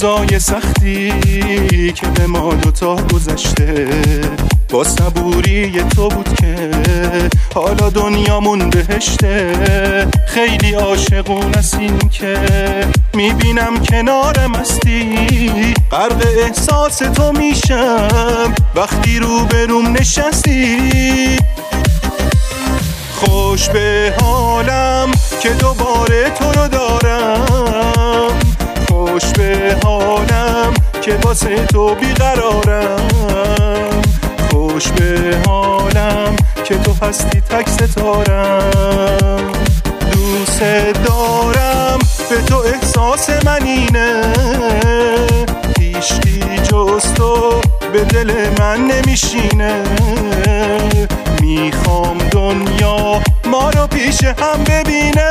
روزای سختی که به ما دوتا گذشته با صبوری تو بود که حالا دنیامون بهشته. خیلی عاشقون هستیم که میبینم کنارم هستی، غرق احساس تو میشم وقتی روبروم نشستی. خوش به حالم که دوباره تو رو دارم، خوش به حالم که واسه تو بیقرارم، خوش به حالم که تو هستی تک ستارم. دوست دارم به تو احساس من اینه، هیچکی جز تو به دل من نمیشینه. میخوام دنیا ما رو پیش هم ببینه.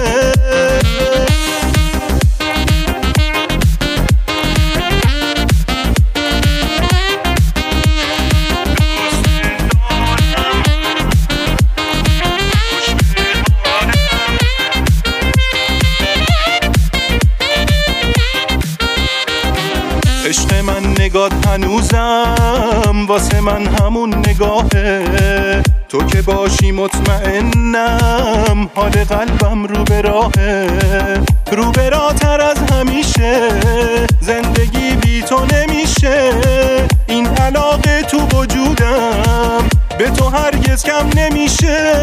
عشق من نگات هنوزم واسه من همون نگاهه، تو که باشی مطمئنم حال قلبم رو به راهه. رو به راه تر از همیشه زندگی بی تو نمیشه، این علاقه تو وجودم به تو هرگز کم نمیشه.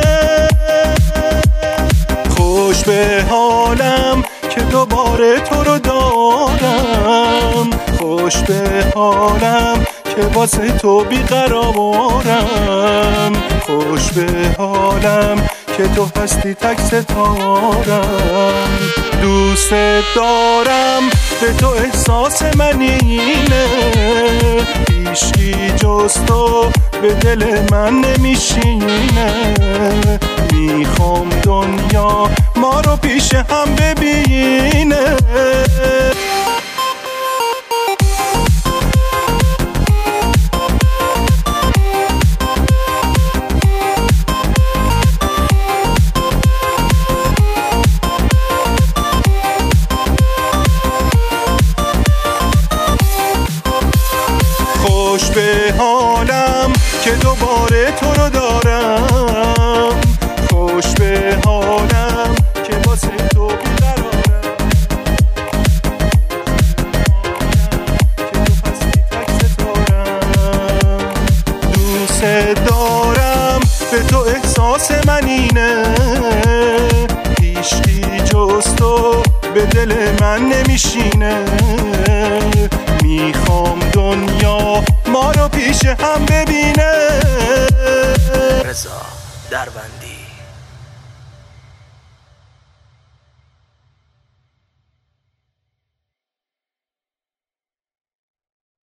خوش به حالم که دوباره تو رو دارم، خوش به حالم که واسه تو بیقرارم، خوش به حالم که تو هستی تک ستارم. دوست دارم به تو احساس من اینه، هیچکی جز تو به دل من نمیشینه. میخوام دنیا ما رو پیش هم ببینه. خوش به حالم که دوباره تو رو دارم، خوش به حالم که واسه تو بیقرارم، که تو هستی تک ستارم. دوست دارم به تو احساس من اینه، هیچکی جز تو به دل من نمیشینه. میخوام دنیا ما رو پیش هم ببینه.